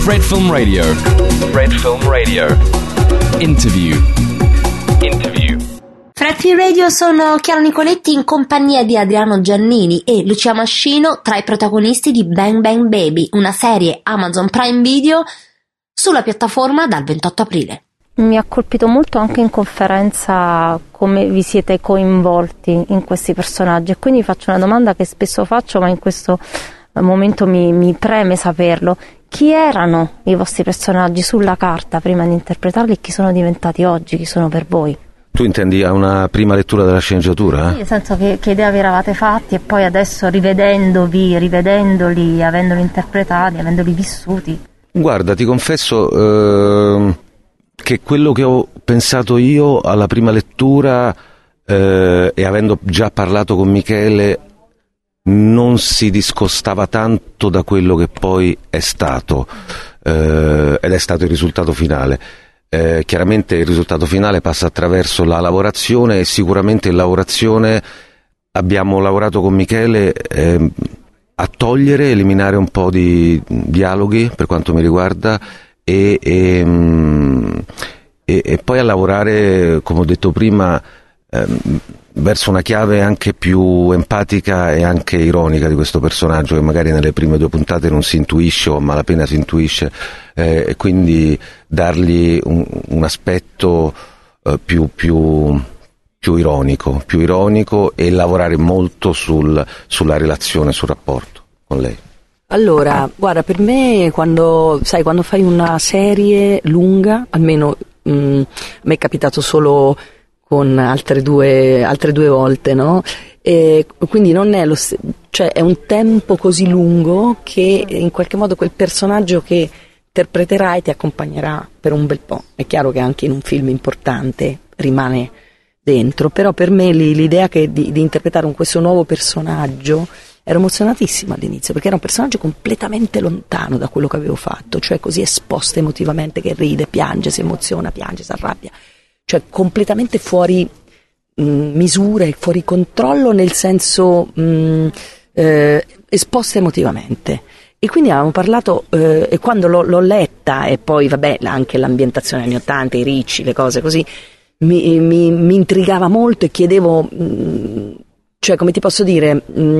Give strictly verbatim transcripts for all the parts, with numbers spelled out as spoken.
Red Film Radio. Red Film Radio. Interview. Interview. Red Film Radio, sono Chiara Nicoletti in compagnia di Adriano Giannini e Lucia Mascino tra i protagonisti di Bang Bang Baby, una serie Amazon Prime Video sulla piattaforma dal ventotto aprile. Mi ha colpito molto anche in conferenza come vi siete coinvolti in questi personaggi, e quindi faccio una domanda che spesso faccio ma in questo momento mi, mi preme saperlo. Chi erano i vostri personaggi sulla carta prima di interpretarli e chi sono diventati oggi, chi sono per voi? Tu intendi a una prima lettura della sceneggiatura? Sì, nel senso che, che idea vi eravate fatti e poi adesso rivedendovi, rivedendoli, avendoli interpretati, avendoli vissuti. Guarda, ti confesso eh, che quello che ho pensato io alla prima lettura eh, e avendo già parlato con Michele non si discostava tanto da quello che poi è stato eh, ed è stato il risultato finale. Eh, chiaramente il risultato finale passa attraverso la lavorazione e sicuramente in lavorazione abbiamo lavorato con Michele eh, a togliere, eliminare un po' di dialoghi per quanto mi riguarda e, e, e, e poi a lavorare, come ho detto prima, eh, verso una chiave anche più empatica e anche ironica di questo personaggio che magari nelle prime due puntate non si intuisce o a malapena si intuisce eh, e quindi dargli un, un aspetto eh, più, più, più ironico più ironico e lavorare molto sul, sulla relazione, sul rapporto con lei. Allora, guarda, per me quando sai quando fai una serie lunga, almeno mh, a me è capitato solo con altre due, altre due volte, no? E quindi non è lo st- cioè è un tempo così lungo che in qualche modo quel personaggio che interpreterai ti accompagnerà per un bel po'. È chiaro che anche in un film importante rimane dentro, però per me l'idea che di, di interpretare un, questo nuovo personaggio, ero emozionatissima all'inizio perché era un personaggio completamente lontano da quello che avevo fatto, cioè così esposto emotivamente che ride, piange, si emoziona, piange, si arrabbia. Cioè completamente fuori mh, misura e fuori controllo, nel senso mh, eh, esposta emotivamente. E quindi avevamo parlato, eh, e quando l'ho, l'ho letta, e poi vabbè anche l'ambientazione anni ottanta, i ricci, le cose così, mi, mi, mi intrigava molto e chiedevo, mh, cioè come ti posso dire,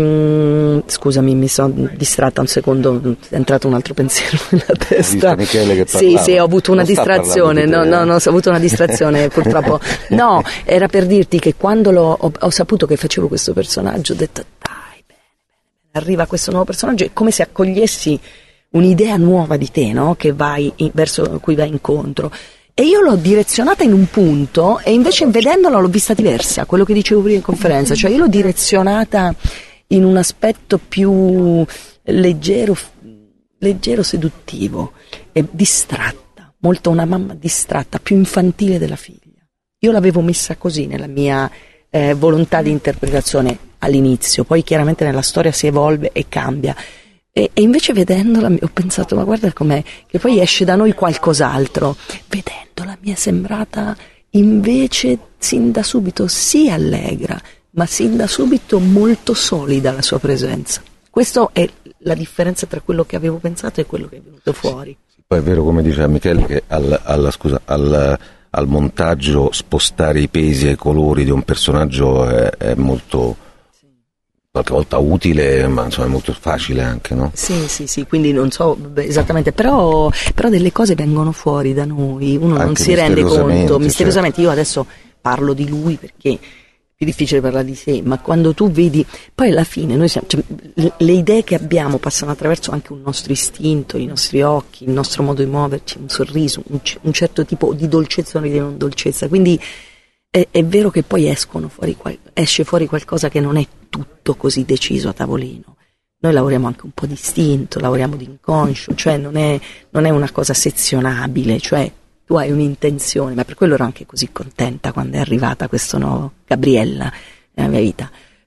mh, scusami mi sono distratta un secondo, è entrato un altro pensiero nella testa. Michele che sì sì ho avuto una distrazione, no, no no ho avuto una distrazione purtroppo. No, era per dirti che quando l'ho, ho, ho saputo che facevo questo personaggio ho detto dai, bene, bene, arriva questo nuovo personaggio, è come se accogliessi un'idea nuova di te, no? Che vai in, verso cui vai incontro. E io l'ho direzionata in un punto e invece vedendola l'ho vista diversa, quello che dicevo prima in conferenza, cioè io l'ho direzionata in un aspetto più leggero, leggero seduttivo e distratta, molto una mamma distratta, più infantile della figlia. Io l'avevo messa così nella mia eh, volontà di interpretazione all'inizio, poi chiaramente nella storia si evolve e cambia. E, e invece vedendola ho pensato, ma guarda com'è, che poi esce da noi qualcos'altro. Vedendola mi è sembrata invece sin da subito sì allegra, ma sin da subito molto solida la sua presenza. Questa è la differenza tra quello che avevo pensato e quello che è venuto fuori. Poi è vero, come diceva Michele, che al, alla, scusa, al, al montaggio spostare i pesi e i colori di un personaggio è, è molto... qualche volta utile, ma insomma è molto facile anche, no? Sì, sì, sì, quindi non so esattamente, però, però delle cose vengono fuori da noi, uno anche non si rende conto, misteriosamente. Certo. Io adesso parlo di lui perché è più difficile parlare di sé, ma quando tu vedi, poi alla fine noi siamo, cioè, le, le idee che abbiamo passano attraverso anche un nostro istinto, i nostri occhi, il nostro modo di muoverci, un sorriso, un, un certo tipo di dolcezza o di non dolcezza, quindi È, è vero che poi escono fuori, esce fuori qualcosa che non è tutto così deciso a tavolino. Noi lavoriamo anche un po' di istinto, lavoriamo di inconscio, cioè non è, non è una cosa sezionabile, cioè tu hai un'intenzione, ma per quello ero anche così contenta quando è arrivata questo nuovo Gabriella nella mia vita.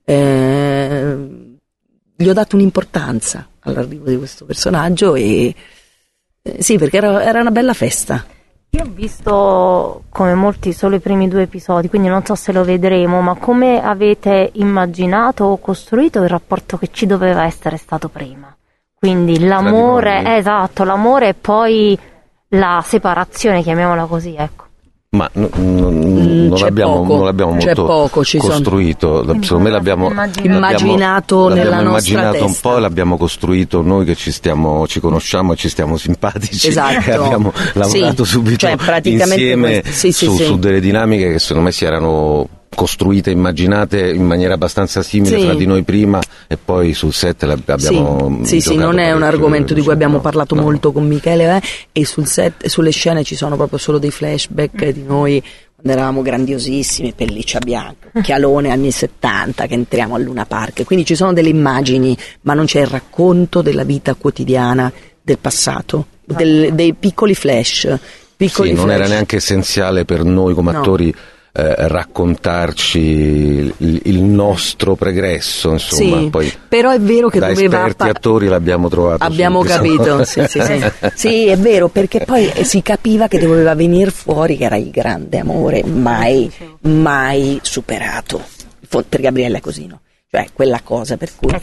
Eh, gli ho dato un'importanza all'arrivo di questo personaggio e eh, sì, perché era, era una bella festa. Io ho visto, come molti, solo i primi due episodi, quindi non so se lo vedremo, ma come avete immaginato o costruito il rapporto che ci doveva essere stato prima? quindi l'amore, esatto, l'amore e poi la separazione, chiamiamola così, ecco. Ma no, no, mm, non, l'abbiamo, poco, non l'abbiamo c'è molto poco, ci costruito, sono... secondo me l'abbiamo immaginato l'abbiamo, nella l'abbiamo nostra immaginato testa. un po' e l'abbiamo costruito noi che ci stiamo, ci conosciamo e ci stiamo simpatici. Esatto. E abbiamo lavorato sì, subito cioè, praticamente insieme sì, sì, su, sì. su delle dinamiche che secondo me si erano costruite, immaginate in maniera abbastanza simile sì. fra di noi prima e poi sul set abbiamo sì, sì, sì, non è un argomento di cui abbiamo no, parlato no. molto con Michele, eh, e sul set, sulle scene ci sono proprio solo dei flashback di noi quando eravamo grandiosissimi, pelliccia bianca, occhialone anni settanta, che entriamo al Luna Park, quindi ci sono delle immagini, ma non c'è il racconto della vita quotidiana del passato, del, dei piccoli flash. Piccoli sì, non flash. era neanche essenziale per noi come No. attori Eh, raccontarci il, il nostro pregresso, insomma. Sì, poi però è vero che da doveva esperti pa- attori l'abbiamo trovato abbiamo subito. capito sì, sì, sì. Sì, è vero, perché poi si capiva che doveva venire fuori che era il grande amore mai mai superato per Gabriella è così, no? Cioè quella cosa per cui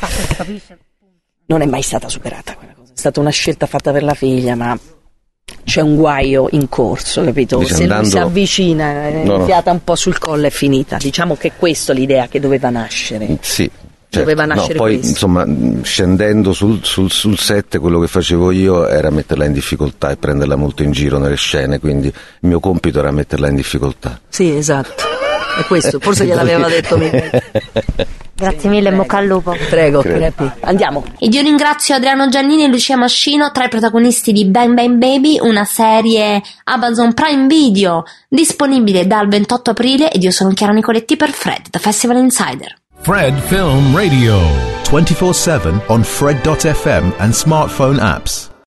non è mai stata superata quella cosa. È stata una scelta fatta per la figlia, ma c'è un guaio in corso, capito? Dice, se andando... lui si avvicina, è no, iniziata no. un po' sul collo, è finita. Diciamo che questa è l'idea che doveva nascere. Sì, certo. Doveva nascere no, poi questo. insomma scendendo sul, sul, sul set quello che facevo io era metterla in difficoltà e prenderla molto in giro nelle scene, quindi il mio compito era metterla in difficoltà. Sì, esatto, è questo, forse gliel'aveva detto Michele. Grazie mille, in bocca al lupo. Prego, Crepi. Andiamo. Ed io ringrazio Adriano Giannini e Lucia Mascino, tra i protagonisti di Bang Bang Baby, una serie Amazon Prime Video disponibile dal ventotto aprile, ed io sono Chiara Nicoletti per Fred, da Festival Insider. Fred Film Radio. twenty-four seven on Fred dot f m and smartphone apps.